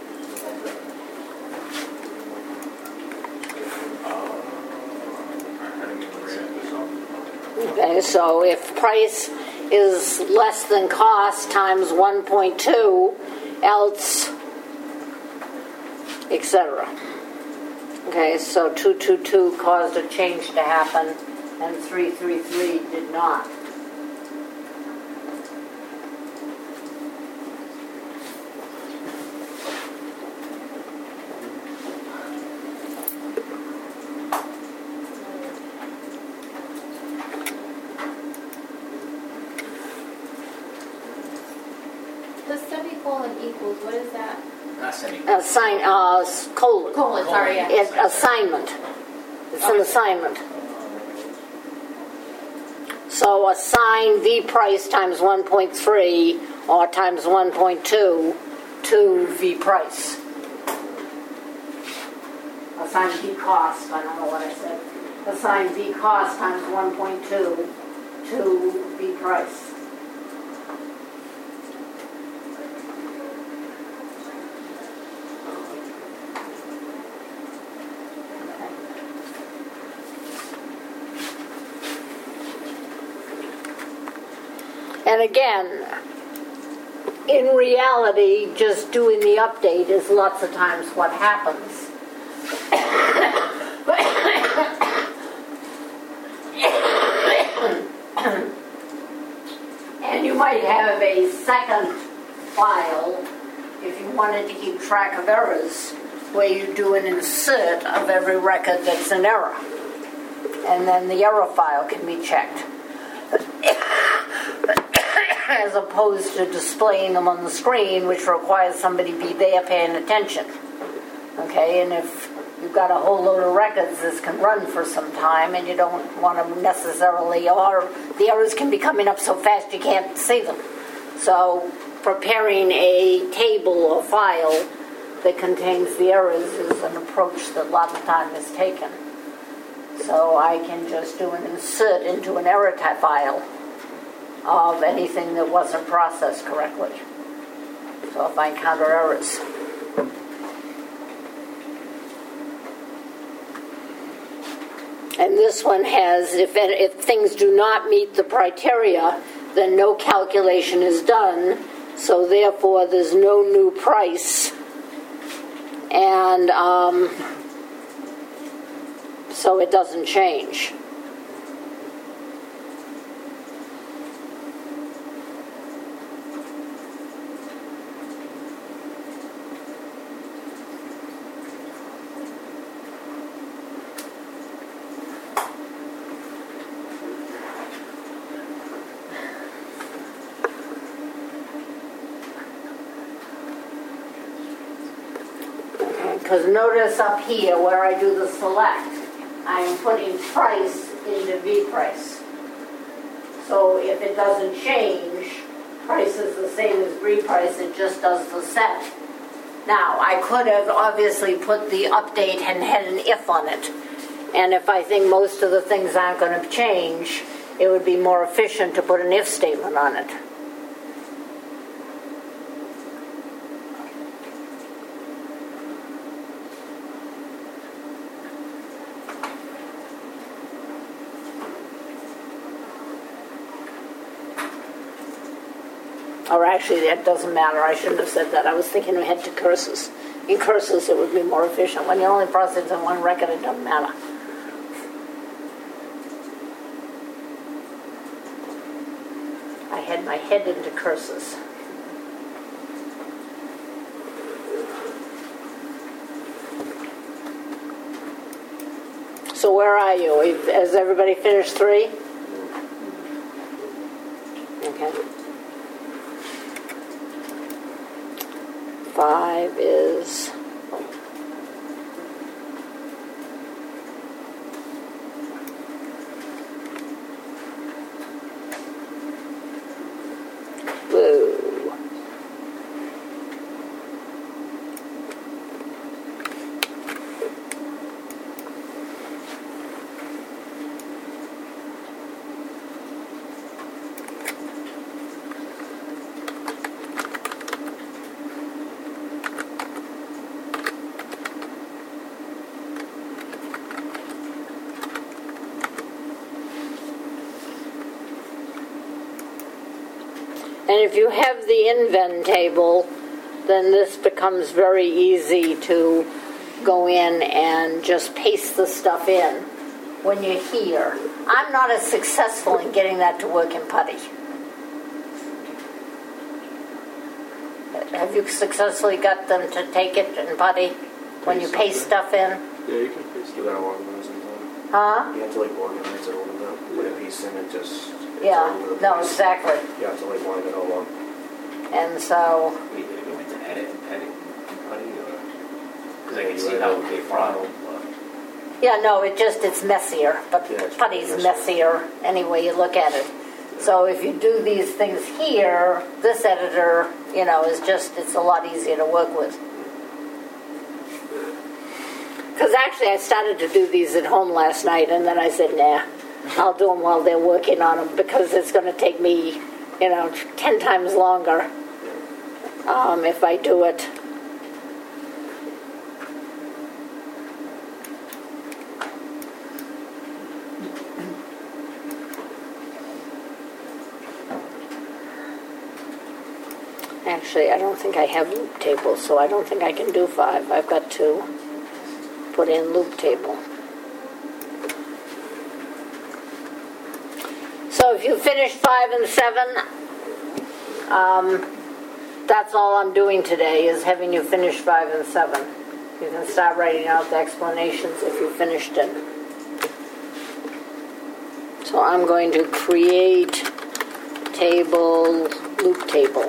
Okay, so if price is less than cost times one point two, else, et cetera. Okay, so two two two caused a change to happen, and three three three did not. The semicolon equals, what is that? Not semi. Assign, uh, colon. Colon, sorry, yeah. It's assignment. It's an Okay. assignment. So assign V price times one point three or times one point two to V price. Assign V cost, I don't know what I said. Assign V cost times one point two to V price. And again, in reality, just doing the update is lots of times what happens. And you might have a second file if you wanted to keep track of errors, where you do an insert of every record that's an error. And then the error file can be checked. As opposed to displaying them on the screen, which requires somebody to be there paying attention. Okay, and if you've got a whole load of records, this can run for some time, and you don't want to necessarily, or the errors can be coming up so fast you can't see them. So preparing a table or file that contains the errors is an approach that a lot of time is taken. So I can just do an insert into an error type file of anything that wasn't processed correctly. So if I encounter errors. And this one has, if, if things do not meet the criteria, then no calculation is done, so therefore there's no new price. And um, so it doesn't change. Because notice up here where I do the select, I'm putting price into V price. So if it doesn't change, price is the same as V price, it just does the set. Now, I could have obviously put the update and had an if on it. And if I think most of the things aren't going to change, it would be more efficient to put an if statement on it. Or actually, that doesn't matter. I shouldn't have said that. I was thinking ahead to curses. In curses, it would be more efficient. When you're only processing one record, it doesn't matter. I had my head into curses. So where are you? Has everybody finished three? Okay. Five is blue. And if you have the invent table, then this becomes very easy to go in and just paste the stuff in when you're here. I'm not as successful in getting that to work in Putty. Have you successfully got them to take it in Putty when you paste stuff in? Yeah, you can paste You it. gotta organize it. Huh? You have to like organize it a little bit. When it piece in, it just. it's all Yeah, over the no, place. exactly. You have to like line it all up. And so, We did go into edit and edit and putty, or? Because I Yeah, can you see edit how the it came file. from. Yeah, no, it just, it's messier, but Yeah, it's putty's messier. messier any way you look at it. So if you do these things here, this editor, you know, is just, it's a lot easier to work with. Because actually I started to do these at home last night, and then I said, nah, I'll do them while they're working on them, because it's going to take me, you know, ten times longer um, if I do it. Actually, I don't think I have loop tables, so I don't think I can do five. I've got to put in loop table. So if you finish five and seven, um, that's all I'm doing today, is having you finish five and seven. You can start writing out the explanations if you finished it. So I'm going to create table, loop table.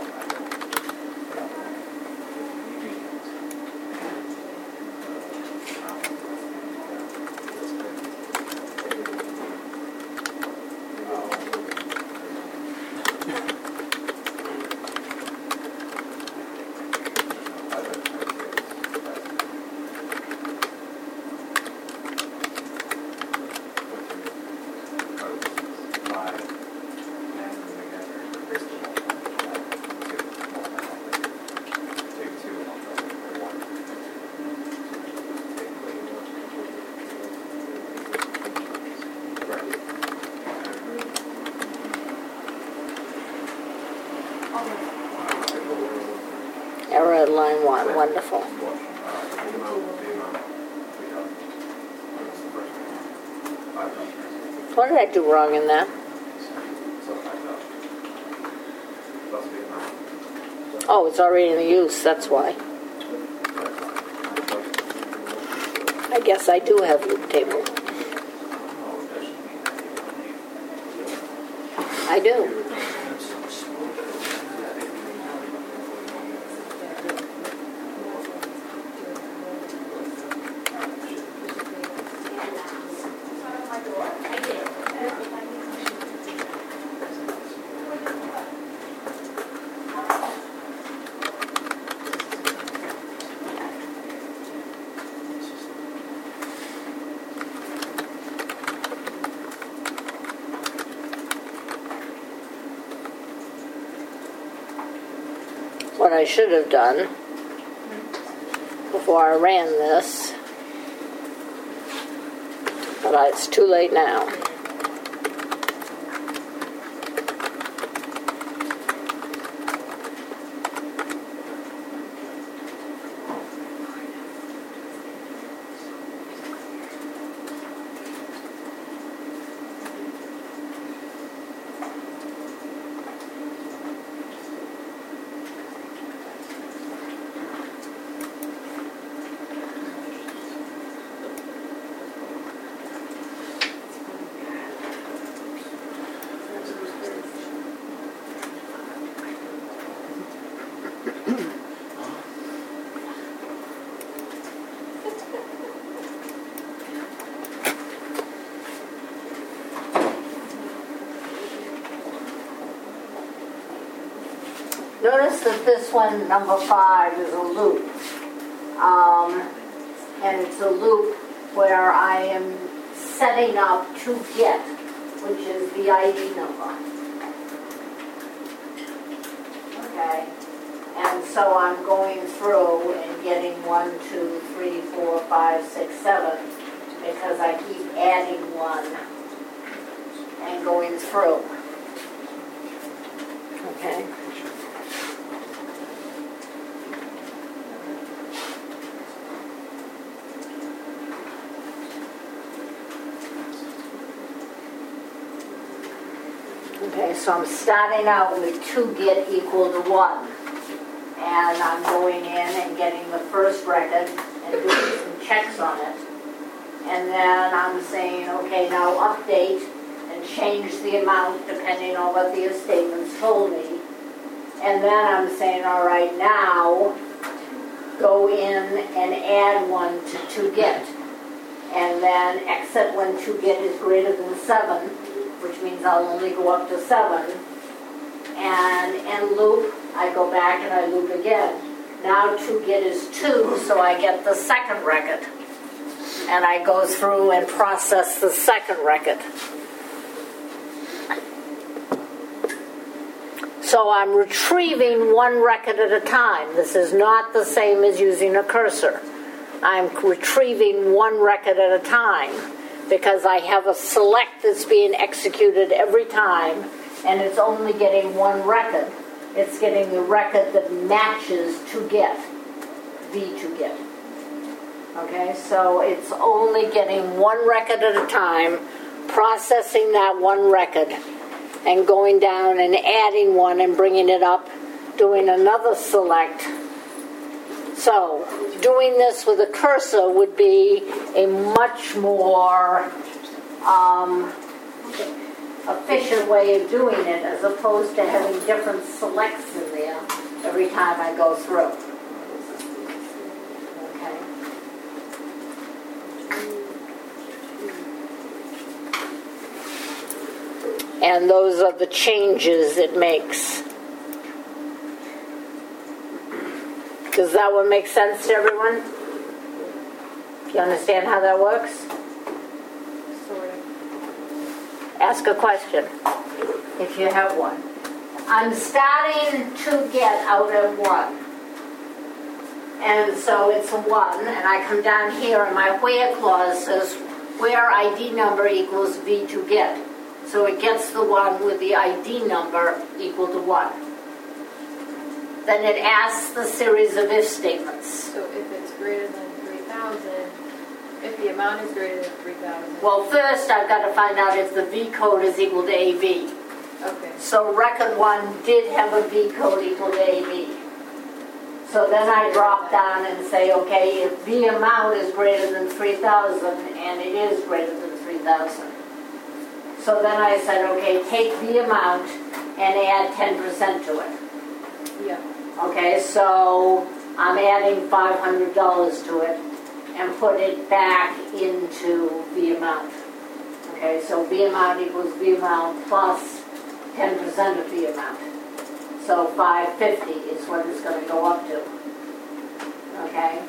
Error at line one, wonderful. What did I do wrong in that? Oh, it's already in use, that's why. I guess I do have loop table. I do. What I should have done before I ran this, but it's too late now. Notice that this one, number five, is a loop. Um, and it's a loop where I am setting up to get, which is the I D number. Okay? And so I'm going through and getting one, two, three, four, five, six, seven, because I keep adding one and going through. Okay? Okay, so I'm starting out with two get equal to one. And I'm going in and getting the first record and doing some checks on it. And then I'm saying, okay, now update and change the amount depending on what the statements told me. And then I'm saying, all right, now go in and add one to to get. and then exit when to get is greater than seven, which means I'll only go up to seven. And end loop, I go back and I loop again. Now to get is two, so I get the second record. And I go through and process the second record. So I'm retrieving one record at a time. This is not the same as using a cursor. I'm retrieving one record at a time because I have a select that's being executed every time, and it's only getting one record. It's getting the record that matches to get, V to get. Okay, so it's only getting one record at a time, processing that one record, and going down and adding one and bringing it up, doing another select. So doing this with a cursor would be a much more um, efficient way of doing it, as opposed to having different selects in there every time I go through. Okay. And those are the changes it makes. Does that one make sense to everyone? Do you understand how that works? Sort of. Ask a question, if you have one. I'm starting to get out at one. And so it's a one, and I come down here, and my where clause says where I D number equals V to get. So it gets the one with the I D number equal to one. Then it asks the series of if statements. So if it's greater than three thousand, if the amount is greater than three thousand. Well, first I've got to find out if the V code is equal to A V. Okay. So record one did have a V code equal to A V. So then I drop down and say, okay, if V amount is greater than three thousand, and it is greater than three thousand. So then I said, okay, take the amount and add ten percent to it. Yeah. Okay, so I'm adding five hundred dollars to it and put it back into V amount. Okay, so V amount equals V amount plus ten percent of V amount. So five hundred fifty is what it's going to go up to. Okay?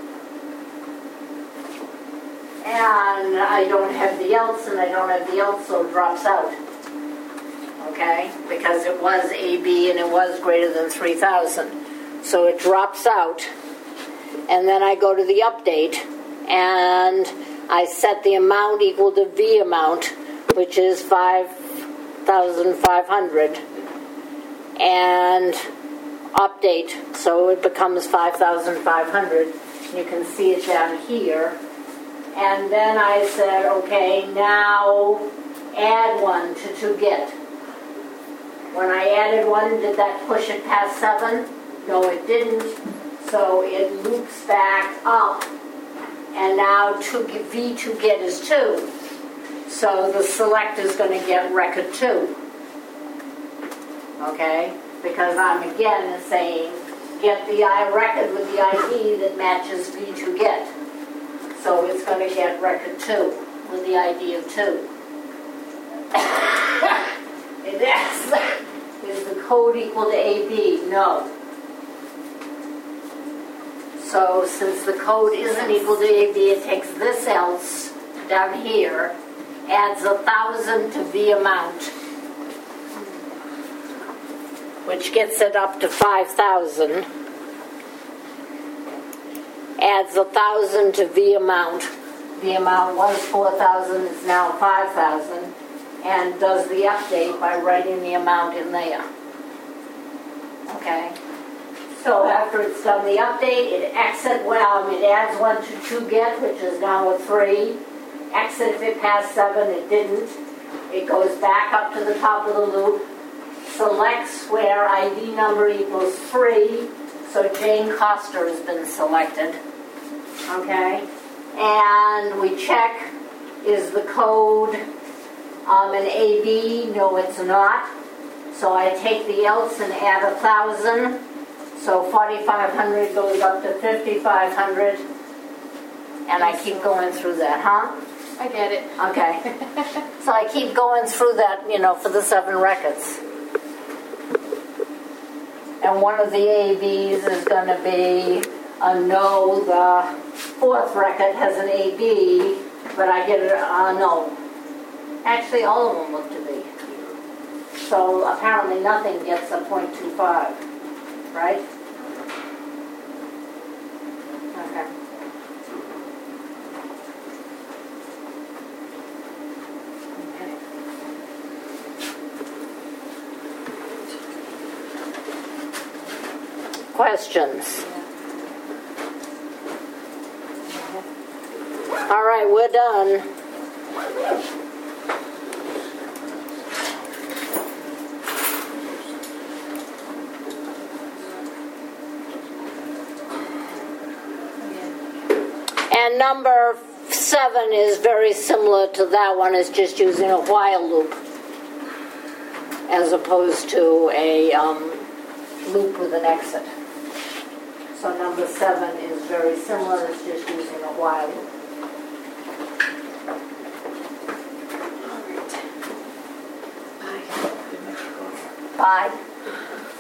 And I don't have the else, and I don't have the else, so it drops out. Okay? Because it was A B and it was greater than three thousand. So it drops out. And then I go to the update, and I set the amount equal to V amount, which is five thousand five hundred. And update, so it becomes five thousand five hundred. You can see it down here. And then I said, okay, now add one to to get. When I added one, did that push it past seven? No, it didn't. So it loops back up. And now to V to get is two. So the select is going to get record two. Okay? Because I'm again saying, get the I record with the I D that matches V to get. So it's going to get record two with the I D of two. It asks, is the code equal to A B? No. So since the code isn't equal to A B, it takes this else down here, adds a thousand to V amount, which gets it up to five thousand. Adds a thousand to V amount. V amount was four thousand, it's now five thousand, and does the update by writing the amount in there. Okay. So after it's done the update, it exit, well, it adds one to to get, which is now a three. Exit if it passed seven, it didn't. It goes back up to the top of the loop, selects where I D number equals three, so Jane Coster has been selected. Okay? And we check, is the code um, an A B? No, it's not. So I take the else and add a thousand. So forty-five hundred goes up to fifty-five hundred. And I keep going through that, huh? I get it. Okay. So I keep going through that, you know, for the seven records. And one of the A Bs is going to be a no. The fourth record has an A B, but I get a uh, no. Actually, all of them look to be. So apparently nothing gets a point two five, right? Okay. Questions? All right, we're done. And number seven is very similar to that one. It's just using a while loop as opposed to a um, loop with an exit. So number seven is very similar. It's just using a while loop. Bye.